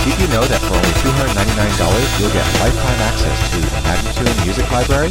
Did you know that for only $299 you'll get lifetime access to the Magnatune Music Library?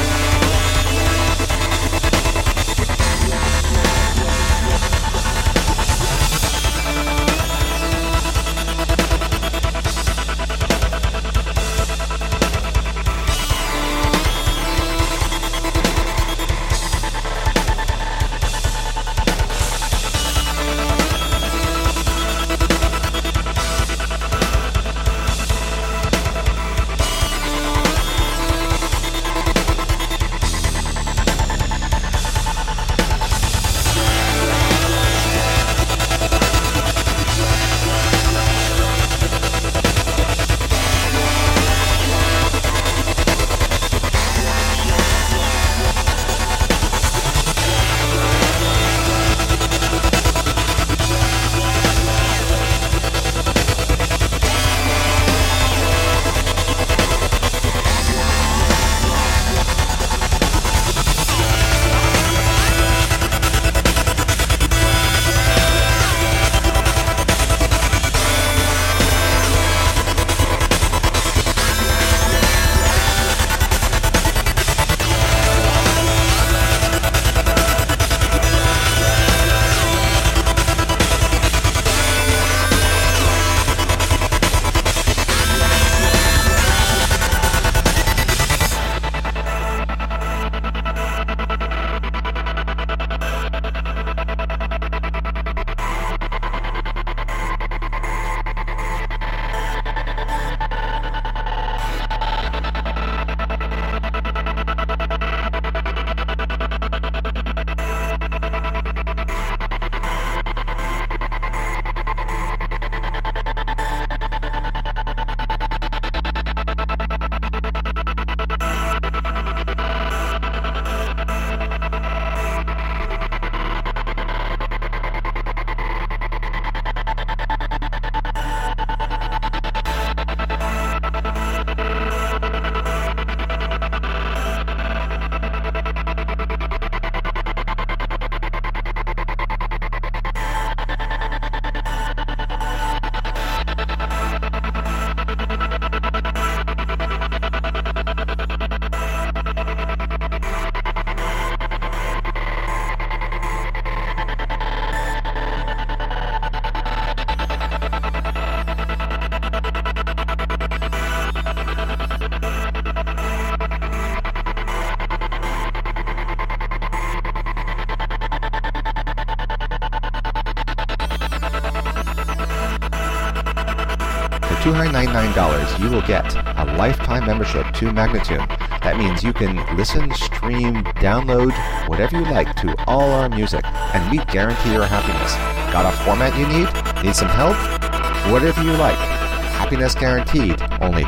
$299, you will get a lifetime membership to Magnatune. That means you can listen, stream, download, whatever you like to all our music, and we guarantee your happiness. Got a format you need? Need some help? Whatever you like. Happiness guaranteed. Only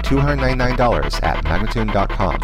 $299 at Magnatune.com.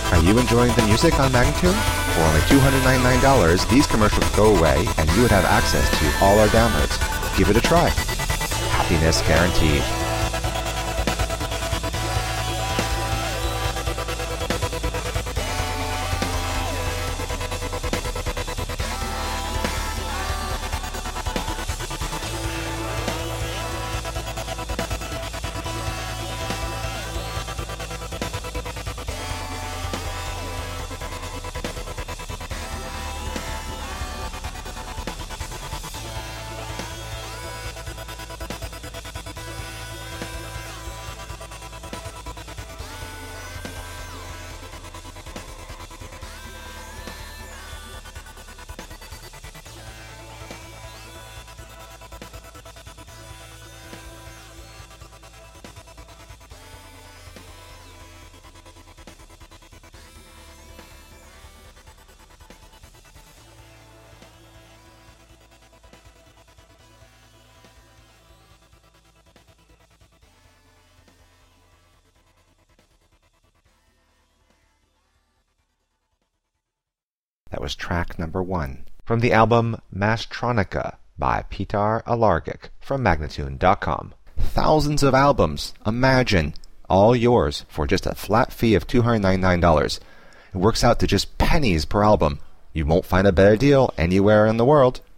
Are you enjoying the music on Magnatune? For only $299, these commercials go away and you would have access to all our downloads. Give it a try. Happiness guaranteed. That was track number 1 from the album Mastronica by Petar Alargic from Magnatune.com. Thousands of albums, imagine, all yours for just a flat fee of $299. It works out to just pennies per album. You won't find a better deal anywhere in the world.